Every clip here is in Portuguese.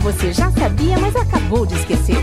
você já sabia, mas acabou de esquecer.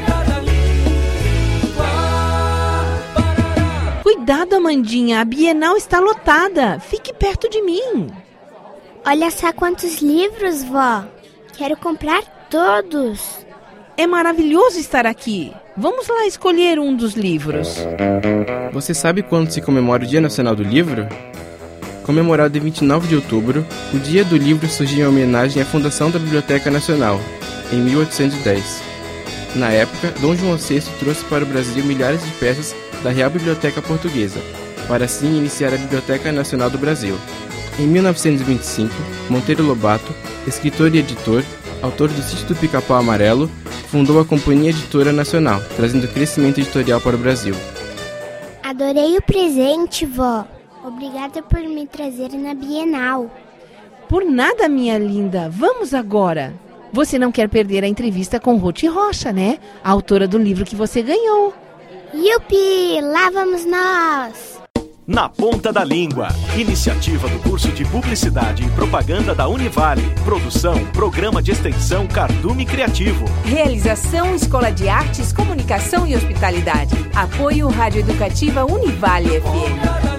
Cuidado, Amandinha, a Bienal está lotada. Fique perto de mim. Olha só quantos livros, vó. Quero comprar todos. É maravilhoso estar aqui. Vamos lá escolher um dos livros. Você sabe quando se comemora o Dia Nacional do Livro? Comemorado em 29 de outubro, o Dia do Livro surgiu em homenagem à fundação da Biblioteca Nacional, em 1810. Na época, Dom João VI trouxe para o Brasil milhares de peças da Real Biblioteca Portuguesa, para assim iniciar a Biblioteca Nacional do Brasil. Em 1925, Monteiro Lobato, escritor e editor, autor do Sítio do Pica-Pau Amarelo, fundou a Companhia Editora Nacional, trazendo crescimento editorial para o Brasil. Adorei o presente, vó. Obrigada por me trazer na Bienal. Por nada, minha linda. Vamos agora. Você não quer perder a entrevista com Ruth Rocha, né? A autora do livro que você ganhou. Yupi! Lá vamos nós! Na Ponta da Língua. Iniciativa do curso de Publicidade e Propaganda da Univale. Produção, Programa de Extensão Cardume Criativo. Realização, Escola de Artes, Comunicação e Hospitalidade. Apoio, Rádio Educativa Univale FM.